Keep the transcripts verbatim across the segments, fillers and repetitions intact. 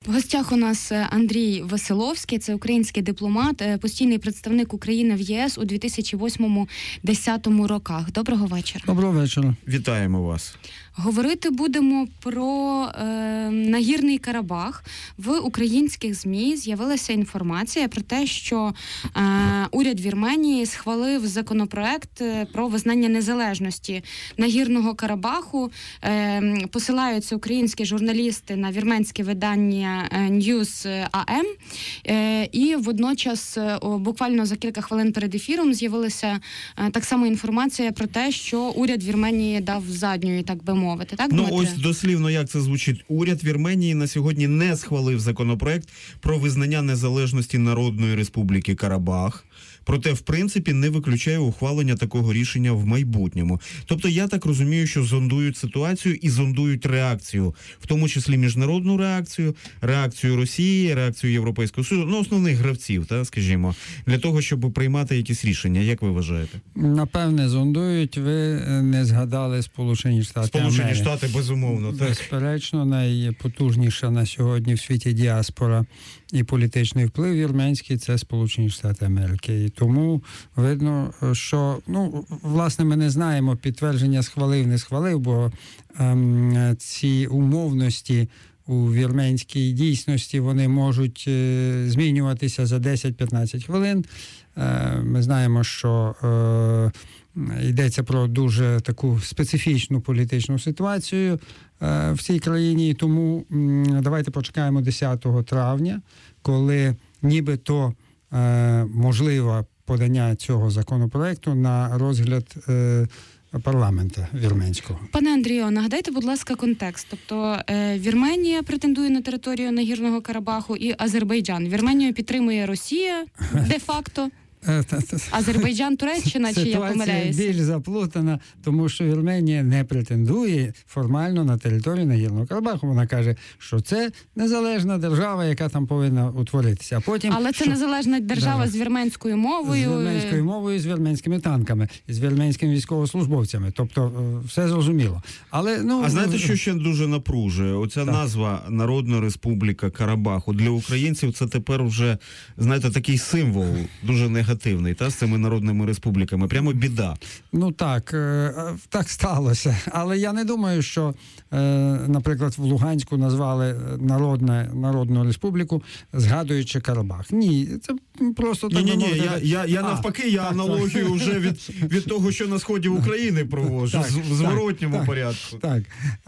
В гостях у нас Андрій Веселовський, це український дипломат, постійний представник України в ЄС у дві тисячі восьмому - дві тисячі десятому роках. Доброго вечора. Доброго вечора. Вітаємо вас. Говорити будемо про е, Нагірний Карабах. В українських ЗМІ з'явилася інформація про те, що е, уряд Вірменії схвалив законопроект про визнання незалежності Нагірного Карабаху. Е, посилаються українські журналісти на вірменське видання News ей ем. Е, і водночас, о, буквально за кілька хвилин перед ефіром, з'явилася е, так само інформація про те, що уряд Вірменії дав задньої, так би мовити. Так, ну, Дмитре? ось дослівно, як це звучить. Уряд Вірменії на сьогодні не схвалив законопроект про визнання незалежності Народної Республіки Карабах. Проте, в принципі, не виключає ухвалення такого рішення в майбутньому. Тобто, я так розумію, що зондують ситуацію і зондують реакцію, в тому числі міжнародну реакцію, реакцію Росії, реакцію Європейського Союзу, ну, основних гравців, та, скажімо, для того, щоб приймати якісь рішення. Як ви вважаєте? Напевне, зондують. Ви не згадали Сполучені Штати Сполучені Америки. Штати, безумовно. Так. Безперечно, найпотужніша на сьогодні в світі діаспора і політичний вплив вірменський – це Сполучені Штати Америки. І тому видно, що, ну, власне, ми не знаємо підтвердження схвалив, не схвалив, бо ем, ці умовності у вірменській дійсності, вони можуть е, змінюватися за десять-п'ятнадцять хвилин. Е, ми знаємо, що е, йдеться про дуже таку специфічну політичну ситуацію е, в цій країні, і тому м, давайте почекаємо десятого травня, коли нібито е, можливо подання цього законопроекту на розгляд е, парламенту вірменського. Пане Андрію, нагадайте, будь ласка, контекст. Тобто е, Вірменія претендує на територію Нагірного Карабаху і Азербайджан. Вірменію підтримує Росія де-факто. Азербайджан, Туреччина, чи я помиляюся? Ситуація більш заплутана, тому що Вірменія не претендує формально на територію Нагірного Карабаху. Вона каже, що це незалежна держава, яка там повинна утворитися. А потім, Але це що... незалежна держава да. з вірменською мовою. З вірменською мовою, з вірменськими танками, з вірменськими військовослужбовцями. Тобто все зрозуміло. Але, ну... А знаєте, що ще дуже напружує? Оця так. назва Народна Республіка Карабаху. Для українців це тепер вже, знаєте, такий символ дуже негативний. негативний, та, з цими народними республіками. Прямо біда. Ну так, так сталося. Але я не думаю, що, наприклад, в Луганську назвали Народна, Народну Республіку, згадуючи Карабах. Ні, це просто так. Ні, ні, ні, я, я, я навпаки, я так, аналогію так. вже від, від того, що на сході України проводжу, так, в зворотньому так, порядку. Так,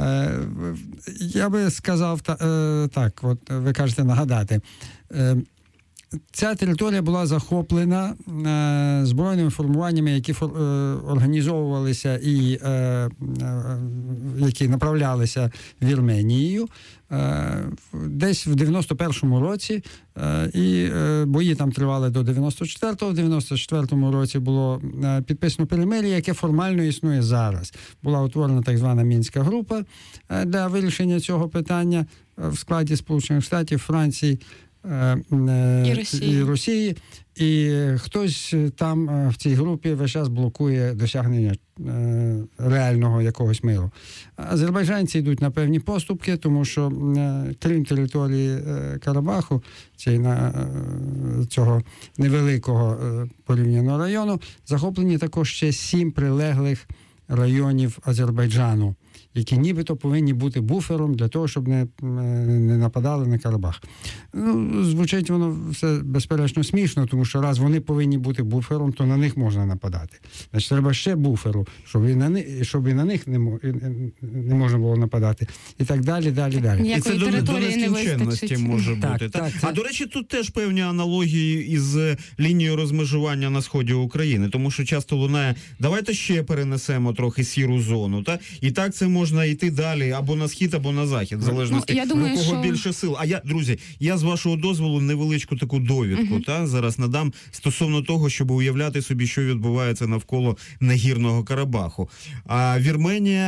я би сказав, так, от ви кажете нагадати, ця територія була захоплена е, збройними формуваннями, які фор, е, організовувалися і е, е, які направлялися Вірменією е, десь в дев'яносто першому році, е, і е, бої там тривали до дев'яносто четвертого. В дев'яносто четвертому році було е, підписано перемир'я, яке формально існує зараз. Була утворена так звана Мінська група е, для вирішення цього питання в складі Сполучених Штатів, Франції, І Росії. і Росії, і хтось там в цій групі весь час блокує досягнення е, реального якогось миру. Азербайджанці йдуть на певні поступки, тому що е, крім території е, Карабаху, цієї, е, цього невеликого е, порівняного району, захоплені також ще сім прилеглих районів Азербайджану, які нібито повинні бути буфером для того, щоб не, не нападали на Карабах. Ну, звучить воно все безперечно смішно, тому що раз вони повинні бути буфером, то на них можна нападати. Значить, треба ще буферу, щоб і на них, щоб і на них не, не можна було нападати. І так далі, далі, далі. І це до, до нескінченності може так, бути. Так, так? Це... А, до речі, тут теж певні аналогії із лінією розмежування на сході України, тому що часто лунає, давайте ще перенесемо трохи сіру зону, та? І так це можна йти далі або на схід, або на захід, в залежності, ну, я думаю, у кого що... більше сил. А я, друзі, я з вашого дозволу невеличку таку довідку, uh-huh. та, зараз надам стосовно того, щоб уявляти собі, що відбувається навколо Нагірного Карабаху. А Вірменія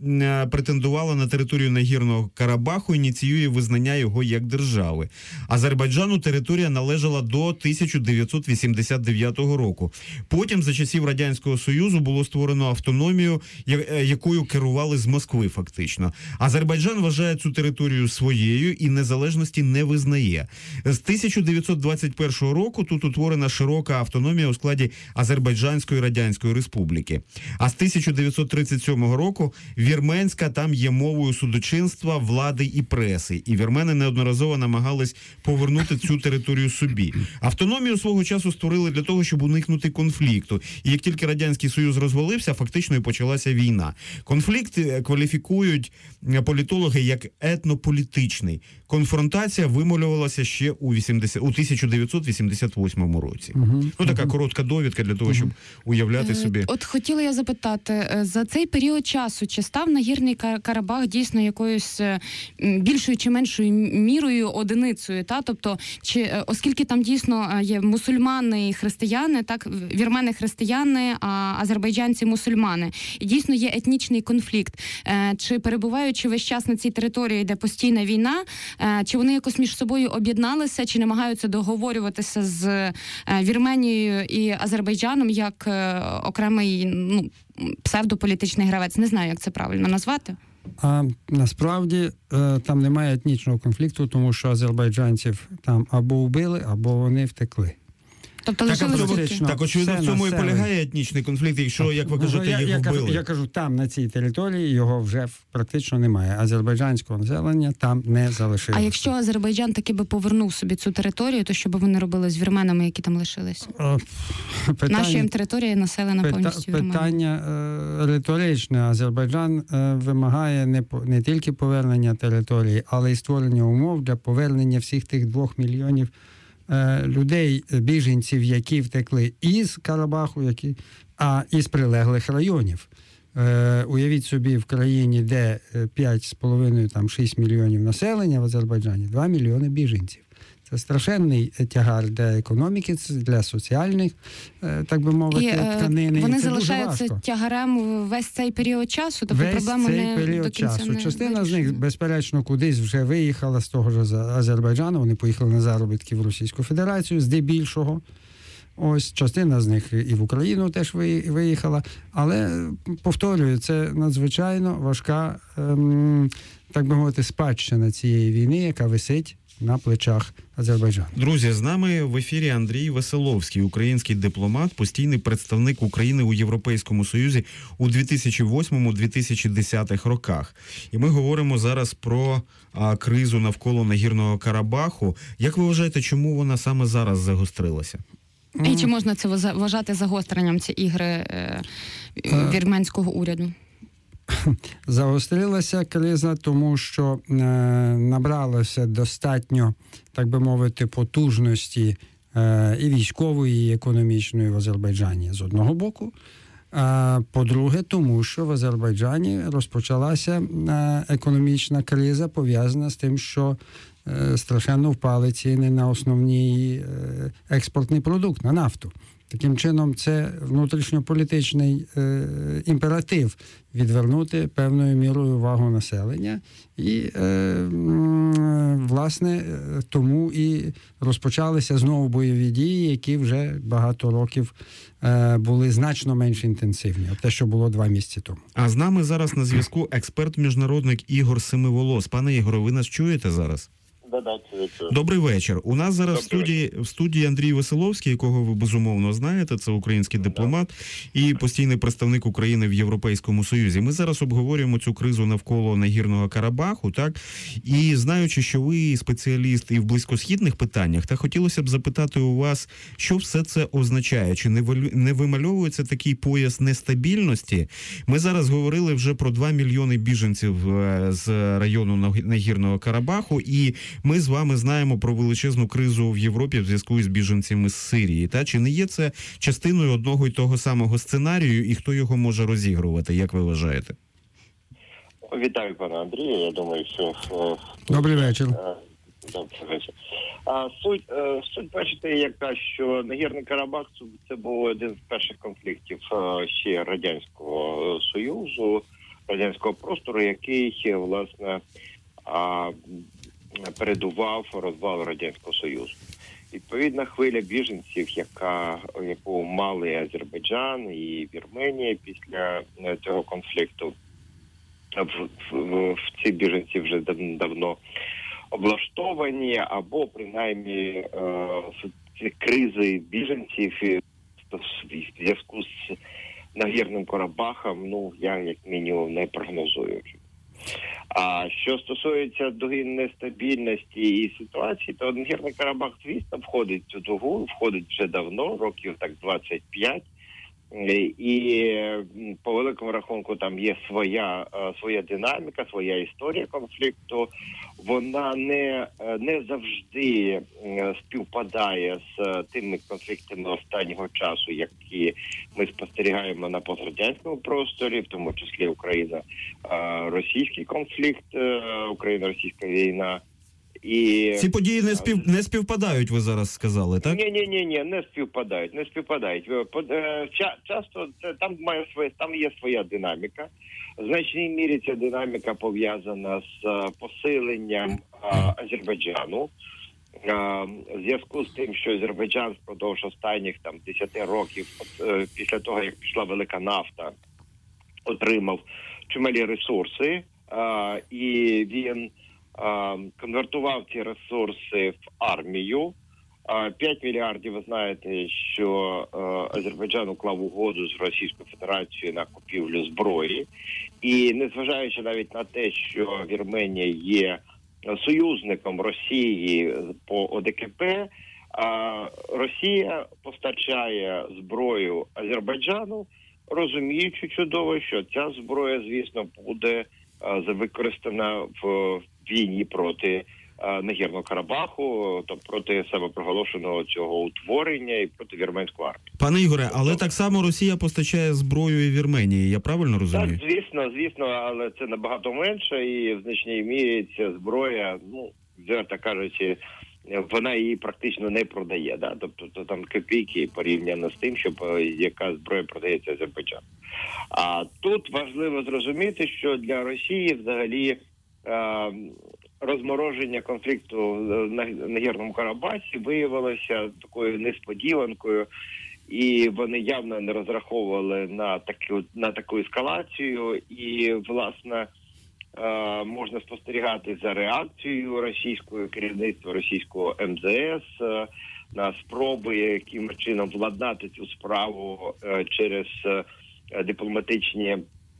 е, претендувала на територію Нагірного Карабаху, ініціює визнання його як держави. Азербайджану територія належала до тисяча дев'ятсот вісімдесят дев'ятого року. Потім, за часів Радянського Союзу, було створено автономію, якою керували з Москви фактично. Азербайджан вважає цю територію своєю і незалежності не визнає. З тисяча дев'ятсот двадцять першого року тут утворена широка автономія у складі Азербайджанської Радянської Республіки. А з тисяча дев'ятсот тридцять сьомого року вірменська там є мовою судочинства, влади і преси. І вірмени неодноразово намагались повернути цю територію собі. Автономію свого часу створили для того, щоб уникнути конфлікту. І як тільки Радянський Союз розвалився, фактично і почалася війна. Конфлікт кваліфікують політологи як етнополітичний. Конфронтація вималювалася ще у, вісімдесят, у тисяча дев'ятсот вісімдесят восьмому році. Угу. Ну, така коротка довідка для того, щоб уявляти собі. От хотіла я запитати, за цей період часу, чи став Нагірний Карабах дійсно якоюсь більшою чи меншою мірою одиницею? Та? Тобто, чи, оскільки там дійсно є мусульмани і християни, так, вірмени християни, а азербайджанці мусульмани. І дійсно є етнічний конфлікт. Чи перебуваючи весь час на цій території, де постійна війна, чи вони якось між собою об'єдналися, чи намагаються договорюватися з Вірменією і Азербайджаном як окремий, ну, псевдополітичний гравець? Не знаю, як це правильно назвати. А насправді там немає етнічного конфлікту, тому що азербайджанців там або вбили, або вони втекли. Тобто так, лишили так, так, очевидно, в цьому і полягає етнічний конфлікт, якщо, як ви кажете, я, їх я вбили. Кажу, я кажу, там, на цій території, його вже практично немає. Азербайджанського населення там не залишилося. А якщо Азербайджан таки би повернув собі цю територію, то що би вони робили з вірменами, які там лишились? Питання, Наша їм територія населена пита, повністю вірменами. Питання е, риторичне. Азербайджан е, вимагає не, не тільки повернення території, але й створення умов для повернення всіх тих двох мільйонів людей, біженців, які втекли із Карабаху, які, а із прилеглих районів. Е, уявіть собі, в країні, де п'ять з половиною, там шість мільйонів населення в Азербайджані, два мільйони біженців. Це страшенний тягар для економіки, для соціальних, так би мовити, і, тканини. Вони і це залишаються тягарем весь цей період часу? Тобто весь проблему цей не період до кінця часу. Не Частина вирішена. з них, безперечно, кудись вже виїхала з того ж Азербайджану. Вони поїхали на заробітки в Російську Федерацію, здебільшого. Ось, частина з них і в Україну теж виїхала. Але, повторюю, це надзвичайно важка, ем, так би мовити, спадщина цієї війни, яка висить на плечах Азербайджану. Друзі, з нами в ефірі Андрій Веселовський, український дипломат, постійний представник України у Європейському Союзі у дві тисячі восьмому - дві тисячі десятих роках. І ми говоримо зараз про а, кризу навколо Нагірного Карабаху. Як ви вважаєте, чому вона саме зараз загострилася? І чи можна це вважати загостренням ці ігри е, вірменського уряду? Загострилася криза, тому що е, набралося достатньо, так би мовити, потужності е, і військової, і економічної в Азербайджані з одного боку. А по-друге, тому що в Азербайджані розпочалася е, економічна криза, пов'язана з тим, що е, страшенно впали ціни на основний е, експортний продукт, на нафту. Таким чином, це внутрішньополітичний е, імператив відвернути певною мірою увагу населення. І, е, власне, тому і розпочалися знову бойові дії, які вже багато років е, були значно менш інтенсивні. Те, що було два місяці тому. А з нами зараз на зв'язку експерт-міжнародник Ігор Семиволос. Пане Ігоре, ви нас чуєте зараз? Добрий вечір. У нас зараз в студії, в студії Андрій Веселовський, якого ви безумовно знаєте, це український дипломат і постійний представник України в Європейському Союзі. Ми зараз обговорюємо цю кризу навколо Нагірного Карабаху, так? І знаючи, що ви спеціаліст і в близькосхідних питаннях, та хотілося б запитати у вас, що все це означає? Чи не вимальовується такий пояс нестабільності? Ми зараз говорили вже про два мільйони біженців з району Нагірного Карабаху, і ми з вами знаємо про величезну кризу в Європі в зв'язку з біженцями з Сирії. Та чи не є це частиною одного й того самого сценарію, і хто його може розігрувати, як ви вважаєте? Вітаю, пане Андрію. Я думаю, що... Добрий вечір. Добрий вечір. А, суть, суть, бачите, яка, що Нагірний Карабах – це був один з перших конфліктів ще Радянського Союзу. радянського простору, який, власне, а, передував розвалу Радянського Союзу. Відповідна хвиля біженців, яка, яку мали Азербайджан і Вірменія після цього конфлікту, в, в, в ці біженці вже дав, давно облаштовані, або принаймні е, ці кризи біженців в зв'язку з Нагірним Карабахом, ну, я як мінімум не прогнозую. А що стосується дуги нестабільності і ситуації, то Нагірний Карабах, звісно, входить в цю дугу, входить вже давно, років так двадцять п'ять. І по великому рахунку там є своя своя динаміка, своя історія конфлікту. Вона не, не завжди співпадає з тими конфліктами останнього часу, які ми спостерігаємо на пострадянському просторі, в тому числі Україна-російський конфлікт, Україна-російська війна. І ці події не спів не співпадають, ви зараз сказали, так? Ні, ні, ні, ні, не співпадають, не співпадають. Ча, часто це там має своє, там є своя динаміка. В значній мірі ця динаміка пов'язана з посиленням а, Азербайджану. А, в зв'язку з тим, що Азербайджан впродовж останніх там десяти років, от, після того як пішла велика нафта, отримав чималі ресурси, а, і він конвертував ці ресурси в армію. п'ять мільярдів, ви знаєте, що Азербайджан уклав угоду з Російською Федерацією на купівлю зброї. І незважаючи навіть на те, що Вірменія є союзником Росії по О Де Ке Пе, Росія постачає зброю Азербайджану, розуміючи чудово, що ця зброя, звісно, буде використана в війні проти Нагірного Карабаху, тобто проти самопроголошеного цього утворення і проти вірменської армії. Пане Ігоре, але так само Росія постачає зброю і Вірменії, я правильно розумію? Так, звісно, звісно, але це набагато менше, і в значній мірі ця зброя, ну, відверто кажучи, вона її практично не продає, да? Тобто то там копійки порівняно з тим, щоб яка зброя продається Азербайджану. А тут важливо зрозуміти, що для Росії взагалі е, розмороження конфлікту на Нагірному Карабасі виявилося такою несподіванкою, і вони явно не розраховували на таку, на таку ескалацію, і, власне, е, можна спостерігати за реакцією російського керівництва, російського Ем Зе Ес е, на спроби, яким чином владнати цю справу е, через е, дипломатичні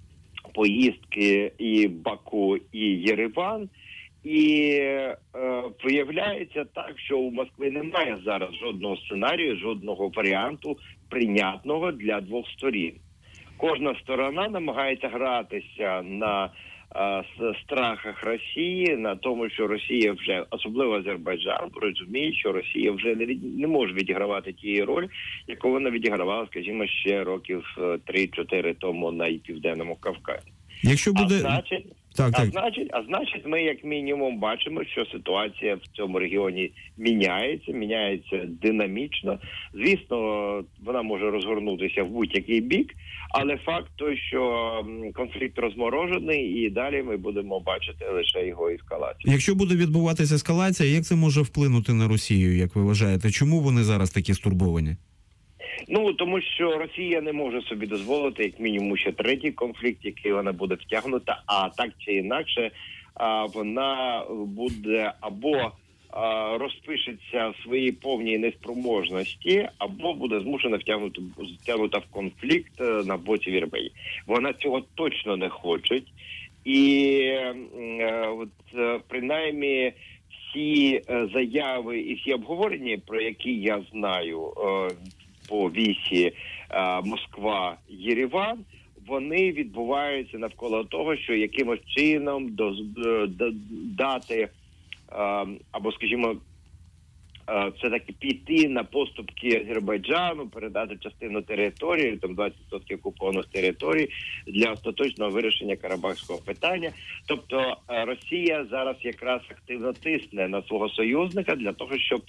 поїздки і Баку, і Єреван. І е, виявляється так, що у Москви немає зараз жодного сценарію, жодного варіанту прийнятного для двох сторін. Кожна сторона намагається гратися на е, страхах Росії, на тому, що Росія вже, особливо Азербайджан, розуміє, що Росія вже не, від, не може відігравати тієї ролі, яку вона відігравала, скажімо, ще років три-чотири тому на Південному Кавказі. Якщо буде... А значить, Так, а, так. значить, а значить, ми як мінімум бачимо, що ситуація в цьому регіоні міняється, міняється динамічно. Звісно, вона може розгорнутися в будь-який бік, але факт той, що конфлікт розморожений, і далі ми будемо бачити лише його ескалацію. Якщо буде відбуватися ескалація, як це може вплинути на Росію, як ви вважаєте? Чому вони зараз такі стурбовані? Ну, тому що Росія не може собі дозволити, як мінімум, ще третій конфлікт, який вона буде втягнута, а так чи інакше вона буде або розпишеться в своїй повній неспроможності, або буде змушена втягнути, втягнута в конфлікт на боці Вірменії. Вона цього точно не хоче. І от, принаймні, всі заяви і всі обговорення, про які я знаю по вісі Москва-Єреван, вони відбуваються навколо того, що якимось чином до, до, дати або, скажімо, все-таки піти на поступки Азербайджану, передати частину території, там двадцять відсотків окупованих територій, для остаточного вирішення карабахського питання. Тобто Росія зараз якраз активно тисне на свого союзника для того, щоб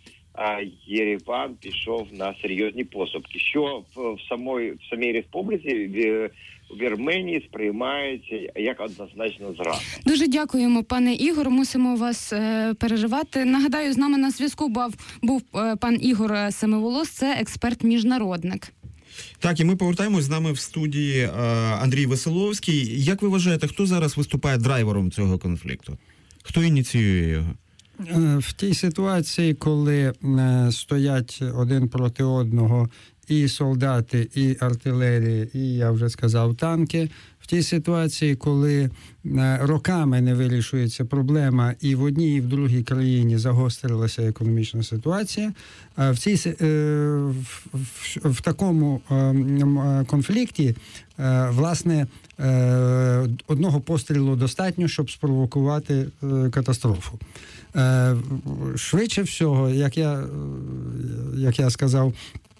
Єреван пішов на серйозні поступки. Що в, в, самої, в самій республіці у Вірменії сприймається як однозначно зрада. Дуже дякуємо, пане Ігор. Мусимо вас е, переривати. Нагадаю, з нами на зв'язку був, був е, пан Ігор Семиволос, це експерт-міжнародник. Так, і ми повертаємось з нами в студії е, Андрій Веселовський. Як ви вважаєте, хто зараз виступає драйвером цього конфлікту? Хто ініціює його? В тій ситуації, коли е, стоять один проти одного і солдати, і артилерія, і, я вже сказав, танки, в тій ситуації, коли е, роками не вирішується проблема і в одній, і в другій країні загострилася економічна ситуація, е, в, цій, е, в, в, в такому е, конфлікті, е, власне, е, одного пострілу достатньо, щоб спровокувати е, катастрофу. Е, швидше всього, як я, як я сказав,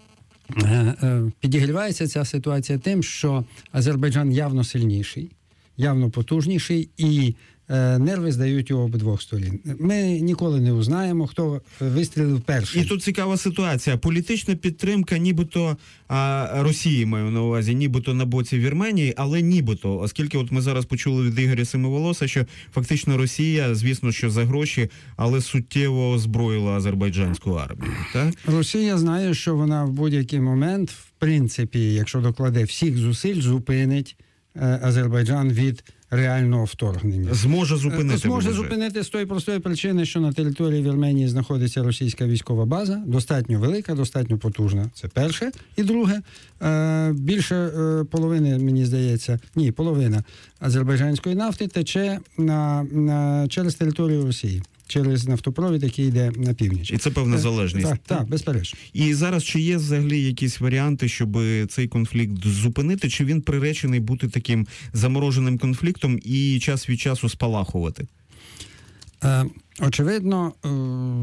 підігрівається ця ситуація тим, що Азербайджан явно сильніший, явно потужніший, і нерви здають у обидвох сторін. Ми ніколи не узнаємо, хто вистрілив перший. І тут цікава ситуація. Політична підтримка нібито а, Росії, маю на увазі, нібито на боці Вірменії, але нібито, оскільки от ми зараз почули від Ігоря Семиволоса, що фактично Росія, звісно, що за гроші, але суттєво озброїла азербайджанську армію. Так? Росія знає, що вона в будь-який момент, в принципі, якщо докладе всіх зусиль, зупинить е, Азербайджан від реального вторгнення. Зможе зупинити. Зможе зупинити з тої простої причини, що на території Вірменії знаходиться російська військова база, достатньо велика, достатньо потужна. Це перше. І друге, більше половини, мені здається, ні, половина азербайджанської нафти тече на, на, через територію Росії. Через нафтопровід, який йде на північ. І це певна залежність. Так, так, безперечно. І зараз чи є взагалі якісь варіанти, щоб цей конфлікт зупинити, чи він приречений бути таким замороженим конфліктом і час від часу спалахувати? Е, очевидно, е,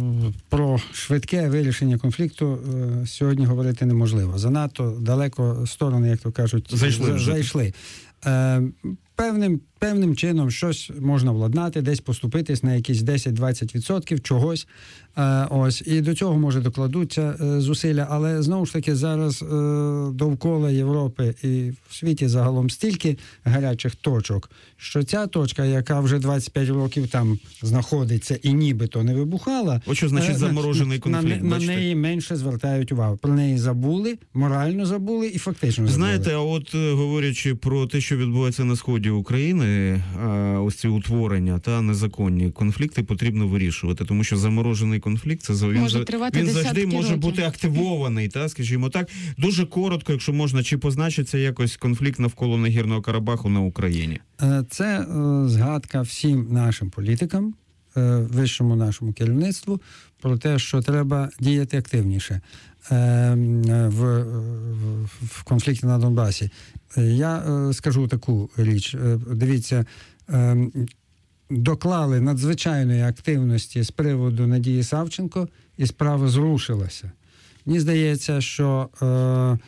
про швидке вирішення конфлікту е, сьогодні говорити неможливо. Занадто далеко сторони, як то кажуть, зайшли. зайшли. Е, Певним, певним чином щось можна владнати, десь поступитись на якісь десять-двадцять відсотків чогось. Е, ось, і до цього, може, докладуться е, зусилля. Але, знову ж таки, зараз е, довкола Європи і в світі загалом стільки гарячих точок, що ця точка, яка вже двадцять п'ять років там знаходиться і нібито не вибухала, От що значить е, заморожений конфлікт? На, на неї менше звертають увагу. Про неї забули, морально забули і фактично забули. Знаєте, а от говорячи про те, що відбувається на сході України, ось ці утворення та незаконні конфлікти потрібно вирішувати, тому що заморожений конфлікт, це він, може тривати він завжди може років. бути активований, та, скажімо так. Дуже коротко, якщо можна, чи позначиться якось конфлікт навколо Нагірного Карабаху на Україні? Це е, згадка всім нашим політикам, е, вищому нашому керівництву про те, що треба діяти активніше е, в, в, в конфлікті на Донбасі. Я е, скажу таку річ. Е, дивіться, е, доклали надзвичайної активності з приводу Надії Савченко, і справа зрушилася. Мені здається, що е,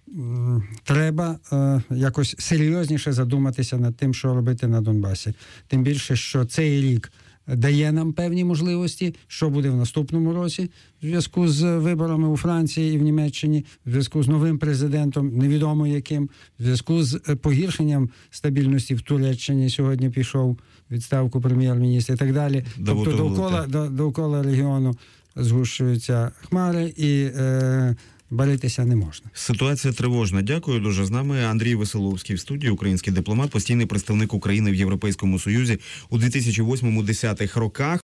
треба е, якось серйозніше задуматися над тим, що робити на Донбасі. Тим більше, що цей рік дає нам певні можливості, що буде в наступному році в зв'язку з виборами у Франції і в Німеччині, в зв'язку з новим президентом, невідомо яким, в зв'язку з погіршенням стабільності в Туреччині, сьогодні пішов у відставку прем'єр-міністр і так далі. Давутоглу, тобто довкола, до, довкола регіону згущуються хмари і е, боротися не можна. Ситуація тривожна. Дякую дуже. З нами Андрій Веселовський в студії, український дипломат, постійний представник України в Європейському Союзі у дві тисячі восьмому-дві тисячі десятих роках.